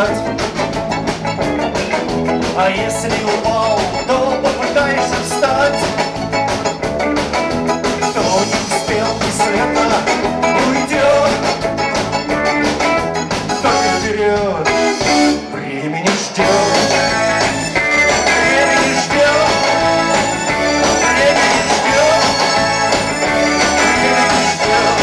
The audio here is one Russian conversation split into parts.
встать. А если упал, то попытаешься встать. Кто не успел, бесследно уйдет. Только вперед, времени ждет. Времени ждет. Времени ждет. Времени ждет.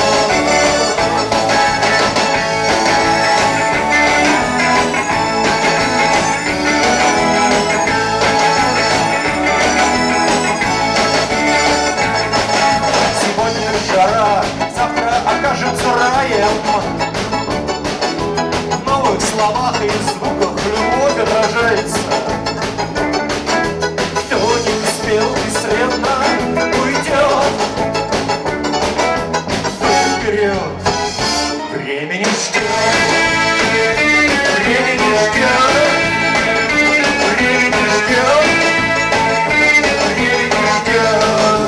Сегодня жара, завтра окажется раем. В новых словах и звуках любовь отражается. Кто не успел, бесследно уйдет. Вперед, времени ждет. Времени ждет. Времени ждет. Времени ждет.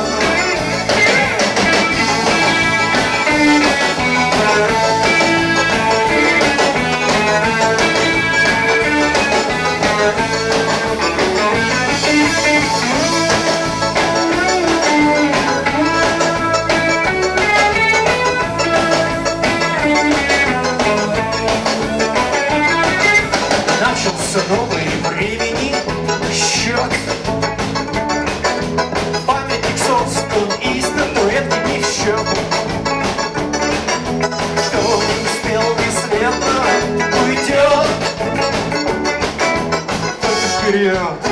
Начался новый времени счет. Памятник соцком и статуэтки не в счет. Кто не успел, бесследно уйдет. Только вперед.